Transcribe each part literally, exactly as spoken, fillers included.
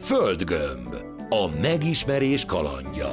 Földgömb. A megismerés kalandja.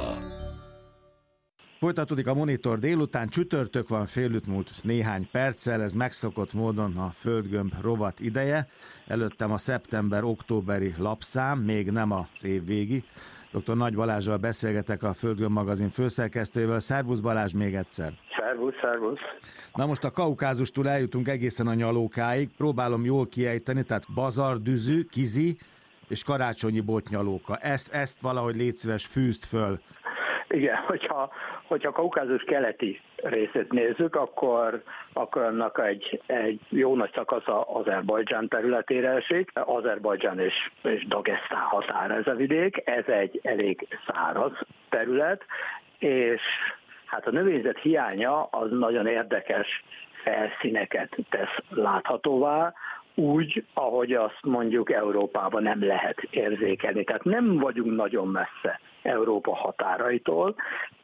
Folytatódik a Monitor délután, csütörtök van, félütt múlt néhány perccel, ez megszokott módon a Földgömb rovat ideje. Előttem a szeptember-októberi lapszám, még nem az év végi. doktor Nagy Balázsral beszélgetek, a Földgömb magazin főszerkesztőjével. Szervusz Balázs, még egyszer. Szervusz, szervusz. Na most a Kaukázustól eljutunk egészen a Nyalókáig. Próbálom jól kiejteni, tehát Bazardüzü, Kizi és Karácsonyi Botnyalóka. Ezt, ezt valahogy légy szíves, fűzd föl. Igen, hogyha, hogyha a Kaukázus keleti részét nézzük, akkor, akkor annak egy, egy jó nagy szakasza Azerbajdzsán területére esik. Azerbajdzsán és, és Dagesztán határa ez a vidék. Ez egy elég száraz terület, és hát a növényzet hiánya az nagyon érdekes felszíneket tesz láthatóvá, úgy, ahogy azt mondjuk Európában nem lehet érzékelni. Tehát nem vagyunk nagyon messze Európa határaitól,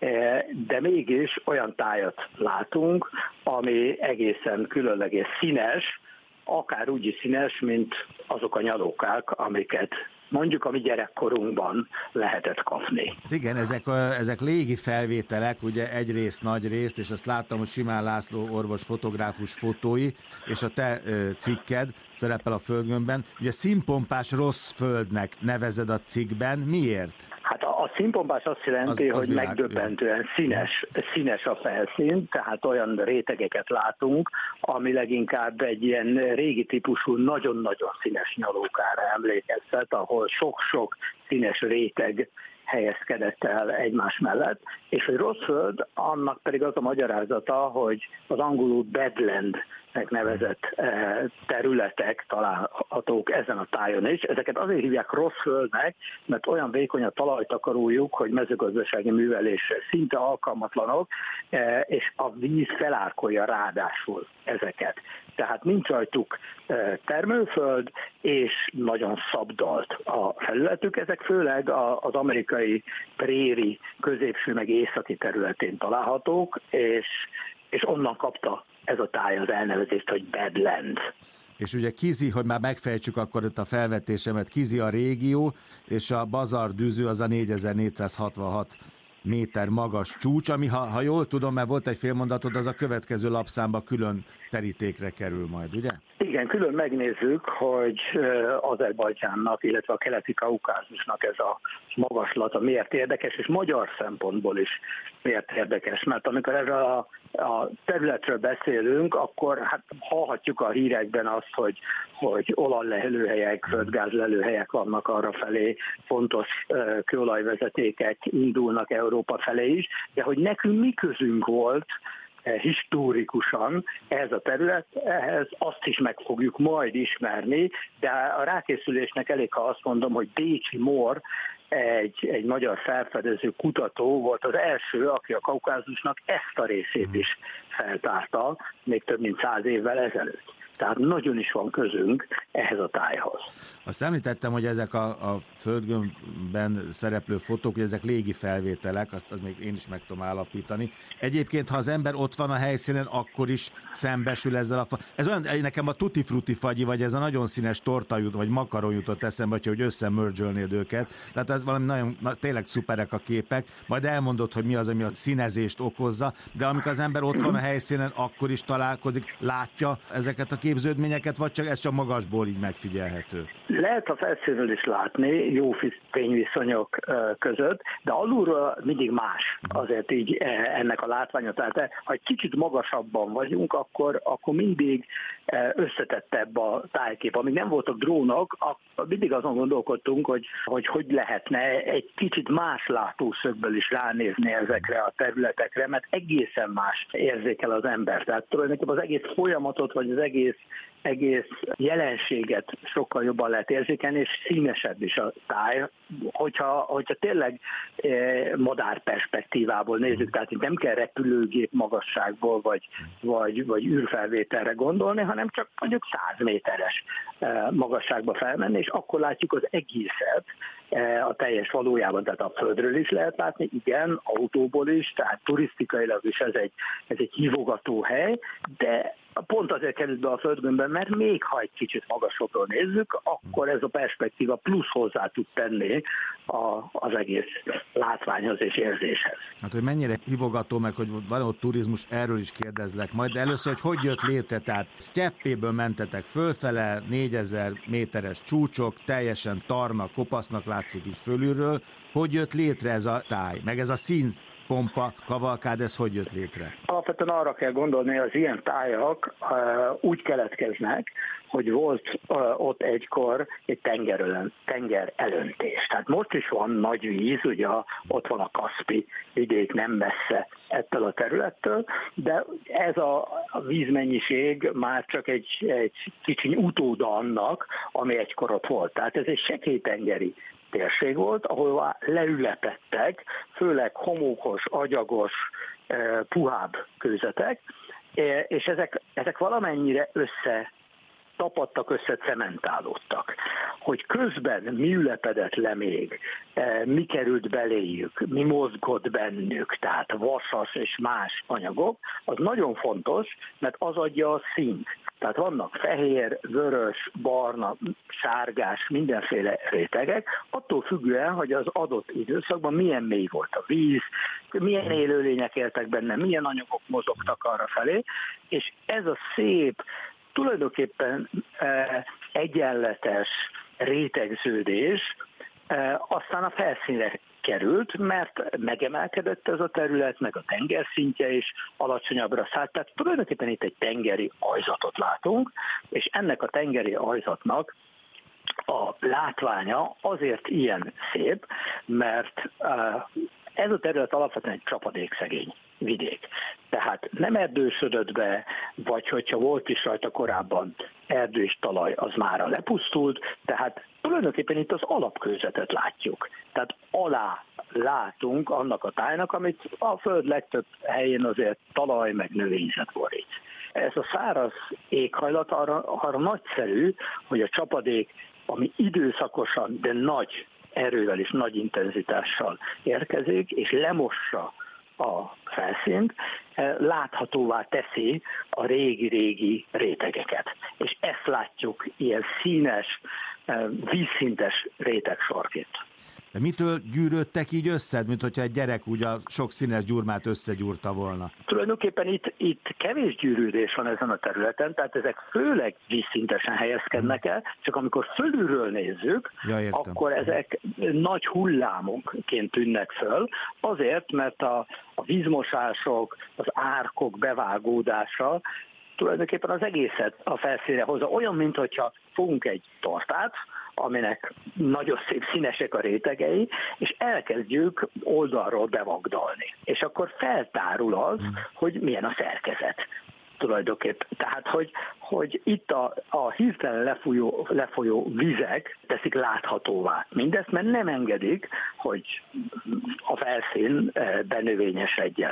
de mégis olyan tájat látunk, ami egészen különleges, színes, akár úgy is színes, mint azok a nyalókák, amiket mondjuk a mi gyerekkorunkban lehetett kapni. Igen, ezek, ezek légi felvételek, ugye egyrészt, nagyrészt, és azt láttam, hogy Simán László orvos fotográfus fotói, és a te ö, cikked szerepel a Földgömbben. Ugye színpompás rossz földnek nevezed a cikkben. Miért? Hát a, a színpompás azt jelenti, az, az hogy világ, megdöbbentően színes, színes a felszín, tehát olyan rétegeket látunk, ami leginkább egy ilyen régi típusú, nagyon-nagyon színes nyalókára emlékeztet, ahol sok-sok színes réteg helyezkedett el egymás mellett, és hogy rossz föld, annak pedig az a magyarázata, hogy az angolul badlandnek nevezett területek találhatók ezen a tájon is. Ezeket azért hívják rossz földnek, mert olyan vékony a talajtakarójuk, hogy mezőgazdasági művelésre szinte alkalmatlanok, és a víz felárkolja ráadásul ezeket. Tehát nincs rajtuk termőföld, és nagyon szabdalt a felületük. Ezek főleg az amerikai préri középső meg északi területén találhatók, és, és onnan kapta ez a táj az elnevezést, hogy Badland. És ugye Kizi, hogy már megfejtsük akkor itt a felvetésemet, Kizi a régió, és a Bazardüzü az a négyezer-négyszázhatvanhat méter magas csúcs, ami, ha, ha jól tudom, mert volt egy félmondatod, az a következő lapszámba külön terítékre kerül majd, ugye? Igen, külön megnézzük, hogy Azerbajdzsánnak, illetve a keleti Kaukázusnak ez a magaslata miért érdekes, és magyar szempontból is miért érdekes, mert amikor erről a, a területről beszélünk, akkor hát hallhatjuk a hírekben azt, hogy, hogy olajlelőhelyek, földgázlelőhelyek vannak arra felé, fontos uh, kőolajvezetékek indulnak Európa felé is, de hogy nekünk mi közünk volt historikusan ez a terület, ehhez azt is meg fogjuk majd ismerni, de a rákészülésnek elég, ha azt mondom, hogy Bécsi Mór, egy, egy magyar felfedező kutató volt az első, aki a Kaukázusnak ezt a részét is feltárta, még több mint száz évvel ezelőtt. Tehát nagyon is van közünk ehhez a tájhoz. Azt említettem, hogy ezek a, a Földgömbben szereplő fotók, hogy ezek légi felvételek, azt, azt még én is meg tudom állapítani. Egyébként, ha az ember ott van a helyszínen, akkor is szembesül ezzel a fa... Ez olyan, nekem a Tutti Frutti fagyi, vagy ez a nagyon színes torta jut, vagy makaron jutott eszembe, hogy összemörzsölnéd őket. Tehát ez valami nagyon, na, tényleg szuperek a képek. Majd elmondod, hogy mi az, ami a színezést okozza, de amikor az ember ott van a helyszínen, akkor is találkozik, látja ezeket a képződményeket, vagy csak ez csak magasból így megfigyelhető? Lehet a felszínről is látni, jó fényviszonyok között, de alulról mindig más azért így ennek a látványa. Tehát ha egy kicsit magasabban vagyunk, akkor, akkor mindig összetettebb a tájkép. Amíg nem voltak drónok, mindig azon gondolkodtunk, hogy, hogy hogy lehetne egy kicsit más látószögből is ránézni ezekre a területekre, mert egészen más érzékel az ember. Tehát tulajdonképpen az egész folyamatot, vagy az egész egész jelenséget sokkal jobban lehet érzékelni, és színesebb is a táj, hogyha, hogyha tényleg eh, madár perspektívából nézzük, tehát itt nem kell repülőgép magasságból, vagy, vagy, vagy űrfelvételre gondolni, hanem csak mondjuk száz méteres eh, magasságba felmenni, és akkor látjuk az egészet eh, a teljes valójában, tehát a Földről is lehet látni, igen, autóból is, tehát turisztikailag is ez egy, ez egy hívogató hely, de pont azért került be a Földgömbbe, mert még ha egy kicsit magasabbról nézzük, akkor ez a perspektíva plusz hozzá tud tenni a, az egész látványhoz és érzéshez. Hát, hogy mennyire hívogató, meg hogy van ott turizmus, erről is kérdezlek majd, de először, hogy hogy jött létre, tehát Sztyeppéből mentetek fölfele, négyezer méteres csúcsok, teljesen tarna, kopasznak látszik így fölülről, hogy jött létre ez a táj, meg ez a színpompa kavalkád, ez hogy jött létre? Alapvetően arra kell gondolni, hogy az ilyen tájak uh, úgy keletkeznek, hogy volt uh, ott egykor egy tenger, tenger elöntés. Tehát most is van nagy víz, ugye ott van a Kaszpi vidék nem messze ettől a területtől, de ez a vízmennyiség már csak egy, egy kicsi utóda annak, ami egykor ott volt. Tehát ez egy sekélytengeri térség volt, ahol leülepettek, főleg homokos, agyagos, puhább kőzetek, és ezek, ezek valamennyire össze tapadtak, össze cementálódtak. Hogy közben mi ülepedett le még, mi került beléjük, mi mozgott bennük, tehát vasas és más anyagok, az nagyon fontos, mert az adja a színt. Tehát vannak fehér, vörös, barna, sárgás, mindenféle rétegek, attól függően, hogy az adott időszakban milyen mély volt a víz, milyen élőlények éltek benne, milyen anyagok mozogtak arra felé, és ez a szép, tulajdonképpen e, egyenletes rétegződés e, aztán a felszínre került, mert megemelkedett ez a terület, meg a tengerszintje is alacsonyabbra szállt, tehát tulajdonképpen itt egy tengeri ajzatot látunk, és ennek a tengeri ajzatnak a látványa azért ilyen szép, mert e, ez a terület alapvetően egy csapadékszegény vidék. Tehát nem erdősödött be, vagy hogyha volt is rajta korábban erdő és talaj, az mára lepusztult, tehát tulajdonképpen itt az alapkőzetet látjuk. Tehát alá látunk annak a tájnak, amit a föld legtöbb helyén azért talaj meg növényzet borít. Ez a száraz éghajlat arra, arra nagyszerű, hogy a csapadék, ami időszakosan, de nagy erővel és nagy intenzitással érkezik, és lemossa a felszínt, láthatóvá teszi a régi-régi rétegeket. És ezt látjuk ilyen színes, vízszintes rétegsorként. De mitől gyűrődtek így össze, mint hogyha egy gyerek úgy a sok színes gyurmát összegyúrta volna? Tulajdonképpen itt, itt kevés gyűrődés van ezen a területen, tehát ezek főleg vízszintesen helyezkednek el, csak amikor fölülről nézzük, ja, akkor ezek nagy hullámokként tűnnek föl, azért, mert a, a vízmosások, az árkok bevágódása tulajdonképpen az egészet a felszínre hozza. Olyan, mintha fogunk egy tortát, aminek nagyon szép színesek a rétegei, és elkezdjük oldalról bevagdalni. És akkor feltárul az, hogy milyen a szerkezet tulajdonképpen. Tehát, hogy, hogy itt a, a hirtelen lefolyó, lefolyó vizek teszik láthatóvá mindezt, mert nem engedik, hogy a felszín benövényesedjen.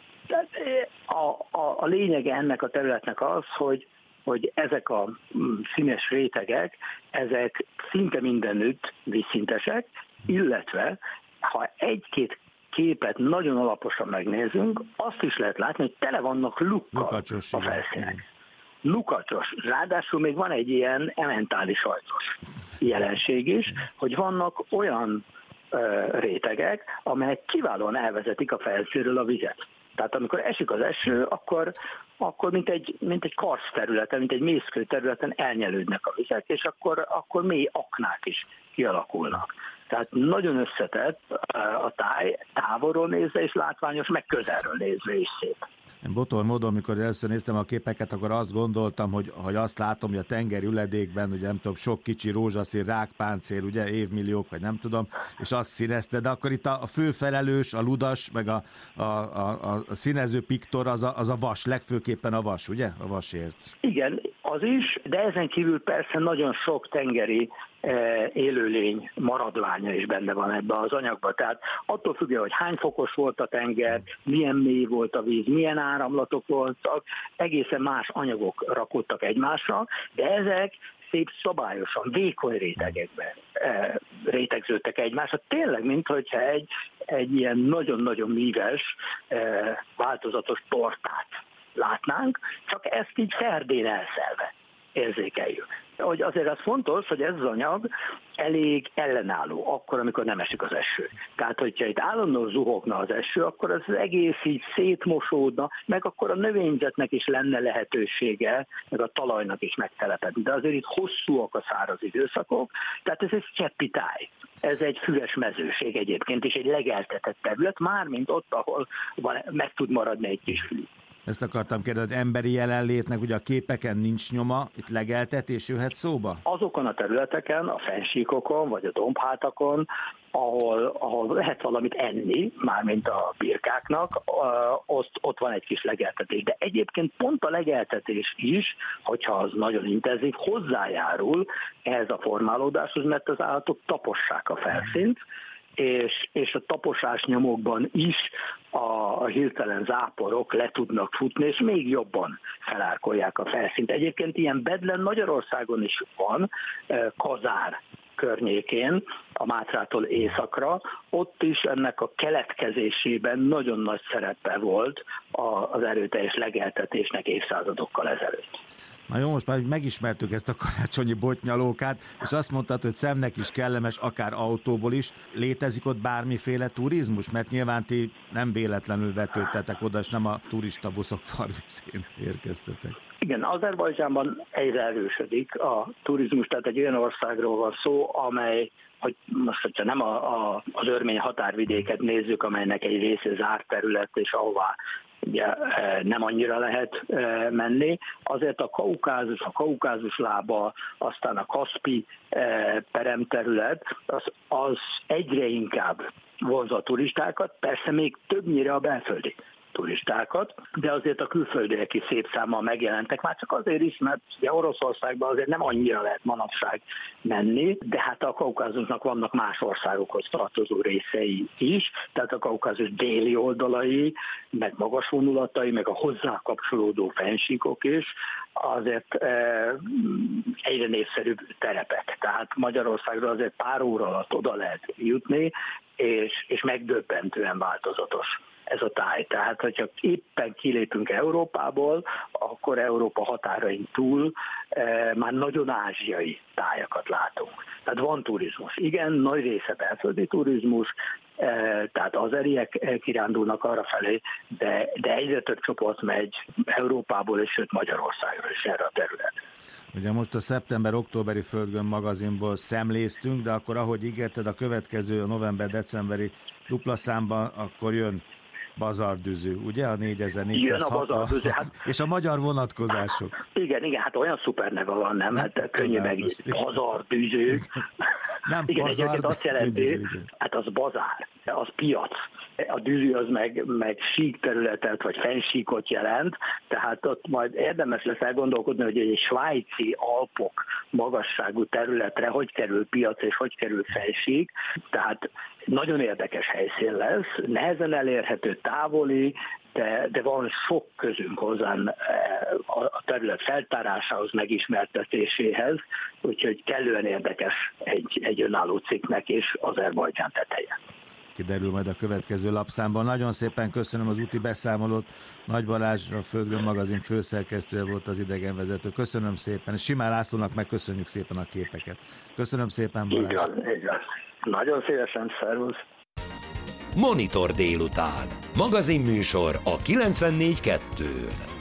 A, a, a lényege ennek a területnek az, hogy hogy ezek a színes rétegek, ezek szinte mindenütt vízszintesek, illetve ha egy-két képet nagyon alaposan megnézünk, azt is lehet látni, hogy tele vannak lukkal Lukacsos, a felszínek. Lukacsos. Ráadásul még van egy ilyen ementális ajtos jelenség is, hogy vannak olyan uh, rétegek, amelyek kiválóan elvezetik a felszínről a vizet. Tehát amikor esik az eső, akkor, akkor mint egy, mint egy karsz területen, mint egy mészkő területen elnyelődnek a vizek, és akkor, akkor mély aknák is kialakulnak. Tehát nagyon összetett a táj, távolról nézve és látványos, meg közelről nézve is szép. Én botor módon, amikor először néztem a képeket, akkor azt gondoltam, hogy, hogy azt látom, hogy a tengeri üledékben, ugye nem tudom, sok kicsi rózsaszín rákpáncél, ugye évmilliók, vagy nem tudom, és azt színezte, de akkor itt a, a főfelelős, a ludas, meg a, a, a, a színező piktor, az a, az a vas, legfőképpen a vas, ugye? A vasérc. Igen, az is, de ezen kívül persze nagyon sok tengeri élőlény maradványa is benne van ebben az anyagban. Tehát attól függően, hogy hány fokos volt a tenger, milyen mély volt a víz, milyen áramlatok voltak, egészen más anyagok rakódtak egymásra, de ezek szép szabályosan, vékony rétegekben rétegződtek egymásra. Tényleg, mintha egy, egy ilyen nagyon-nagyon míves, változatos tortát látnánk, csak ezt így ferdén elszelve. érzékeljük. Hogy azért az fontos, hogy ez az anyag elég ellenálló, akkor, amikor nem esik az eső. Tehát, hogyha itt állandóan zuhogna az eső, akkor az egész így szétmosódna, meg akkor a növényzetnek is lenne lehetősége, meg a talajnak is megtelepedni. De azért itt hosszúak a száraz időszakok, tehát ez egy cseppi táj. Ez egy füves mezőség egyébként, és egy legeltetett terület, mármint ott, ahol van, meg tud maradni egy kis fű. Ezt akartam kérdezni, az emberi jelenlétnek ugye a képeken nincs nyoma, itt legeltetés jöhet szóba? Azokon a területeken, a fennsíkokon, vagy a dombhátakon, ahol, ahol lehet valamit enni, mármint a birkáknak, ott, ott van egy kis legeltetés. De egyébként pont a legeltetés is, hogyha az nagyon intenzív, hozzájárul ehhez a formálódáshoz, mert az állatok tapossák a felszínt, és, és a taposás nyomokban is a, a hirtelen záporok le tudnak futni, és még jobban felárkolják a felszínt. Egyébként ilyen bedlen Magyarországon is van, Kazár környékén, a Mátrától északra, ott is ennek a keletkezésében nagyon nagy szerepe volt az erőteljes legeltetésnek évszázadokkal ezelőtt. Na jó, most már megismertük ezt a karácsonyi botnyalókát, és azt mondtad, hogy szemnek is kellemes, akár autóból is. Létezik ott bármiféle turizmus? Mert nyilván ti nem véletlenül vetődtetek oda, és nem a turista buszok farvizén érkeztetek. Igen, Azerbajdzsánban egyre erősödik a turizmus, tehát egy olyan országról van szó, amely, hogy most, hogyha nem a, a, az örmény határvidéket nézzük, amelynek egy része zárt terület, és ahová ugye nem annyira lehet menni, azért a Kaukázus, a Kaukázus lába, aztán a Kaszpi peremterület, az, az egyre inkább vonzza a turistákat, persze még többnyire a belföldi turistákat, de azért a külföldiek is szép számmal megjelentek, már csak azért is, mert ugye Oroszországban azért nem annyira lehet manapság menni, de hát a Kaukázusnak vannak más országokhoz tartozó részei is, tehát a Kaukázus déli oldalai, meg magas vonulatai, meg a hozzá kapcsolódó fennsíkok is, azért e, egyre népszerűbb terepek. Tehát Magyarországra azért pár óra alatt oda lehet jutni, és, és megdöbbentően változatos ez a táj. Tehát, hogyha éppen kilépünk Európából, akkor Európa határain túl e, már nagyon ázsiai tájakat látunk. Tehát van turizmus. Igen, nagy része belföldi turizmus, e, tehát azeriek kirándulnak arra felé, de, de egyre több csoport megy Európából, és sőt Magyarországról is erre a területre. Ugye most a szeptember-októberi Földgömb magazinból szemléztünk, de akkor ahogy ígérted, a következő a november-decemberi dupla számban, akkor jön Bazardüzű, ugye? A négyezer-négyszázhatvan. Hát, és a magyar vonatkozások. Igen, igen, hát olyan szuper neve van, nem? nem hát könnyű meg Bazardüzű. Nem igen, bazár, egyébként azt jelenti, igen. Hát az bazár, az piac. A düzű az meg, meg sík területet, vagy fennsíkot jelent, tehát ott majd érdemes lesz elgondolkodni, hogy egy svájci Alpok magasságú területre hogy kerül piac és hogy kerül fennsík, tehát nagyon érdekes helyszín lesz, nehezen elérhető, távoli, de, de van sok közünk hozzá a terület feltárásához, megismertetéséhez, úgyhogy kellően érdekes egy, egy önálló cikknek is Azerbajdzsán teteje. Kiderül majd a következő lapszámban. Nagyon szépen köszönöm az úti beszámolót. Nagy Balázs, a Földgömb magazin főszerkesztője volt az idegenvezető. Köszönöm szépen. Simán Lászlónak megköszönjük szépen a képeket. Köszönöm szépen, Balázs. Így van, így van. Nagyon szívesen, szervusz. Monitor délután. Magazinműsor a kilencvennégy kettőn.